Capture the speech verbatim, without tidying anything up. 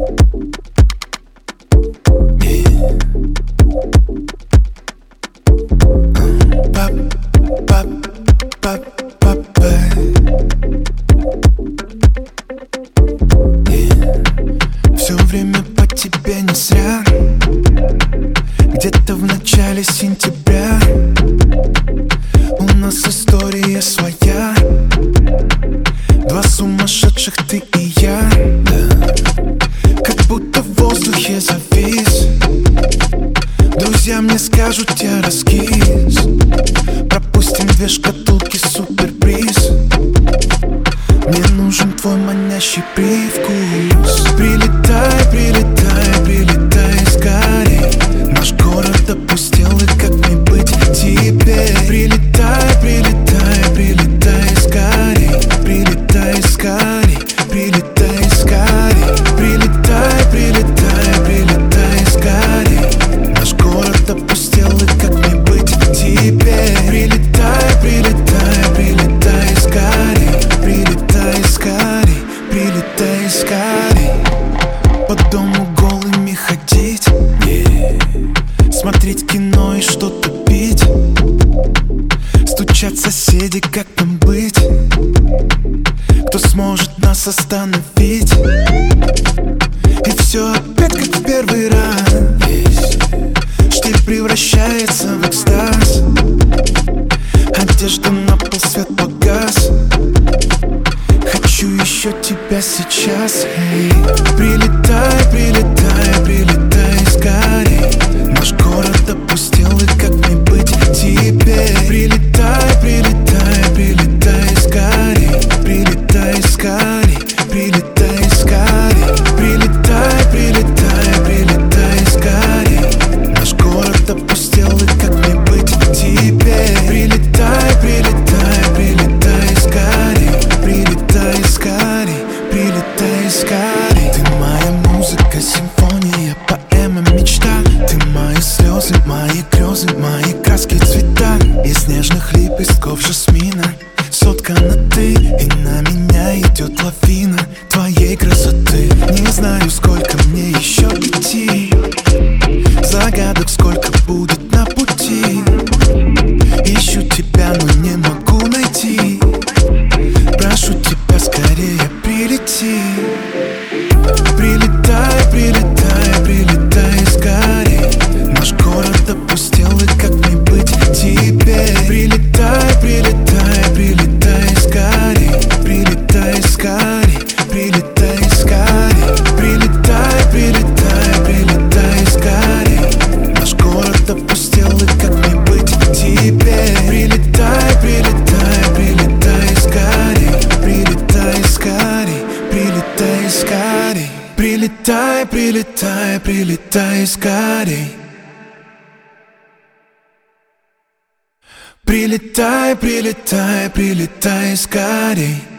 Все время по тебе не зря. Где-то в начале сентября у нас история своя. Два сумасшедших, ты и я, да. Как будто в воздухе завис. Друзья мне скажут, я раскис. Пропустим две шкатулки, суперприз. Мне нужен твой манящий привкус. Прилетай, прилетай, прилетай скорей. Наш город опустел, и как мне быть теперь? Прилетай, прилетай, прилетай скорей. Прилетай скорей, прилетай скорей. Прилетай, прилетай, прилетай скорей. Наш город опустел, и как мне быть теперь? Прилетай, прилетай, прилетай скорей. Прилетай скорей, прилетай скорей. По дому голыми ходить, yeah. Смотреть кино и что-то пить. Стучат соседи, как нам быть? Кто сможет нас остановить? И все опять как в первый раз. Штиль превращается в экстаз. Одежда на пол, свет погас. Хочу еще тебя сейчас, эй. Прилетай, прилетай, прилетай скорей. Наш город опустел, и как мне быть теперь? Прилетай, прилетай, прилетай скорей. Прилетай скорей, прилетай скорей. Прилетай, прилетай, прилетай скорей. Наш город опустел, и как мне быть теперь? Прилетай, прилетай, прилетай скорей. Прилетай скорей, прилетай скорей. Ты моя музыка, симфония, поэма, мечта. Ты мои слезы, мои грезы, мои краски, цвета. Из нежных лепестков жасмина соткана ты, и на меня идет лавина твоей красоты. Не знаю, сколько мне еще идти. Загадок сколько будет на пути. Ищу тебя, но не могу найти. Прошу тебя, скорее прилети. Прилетай, прилетай, прилетай скорей. Наш город опустел, и как мне быть теперь? Прилетай, прилетай, прилетай скорей. Прилетай скорей, прилетай скорей. Прилетай, прилетай, прилетай скорей. Наш город опустел, и как мне быть теперь? Прилетай, прилетай, прилетай скорей. Прилетай скорей, прилетай скорей. Прилетай, прилетай, прилетай скорей. Прилетай, прилетай, прилетай скорей.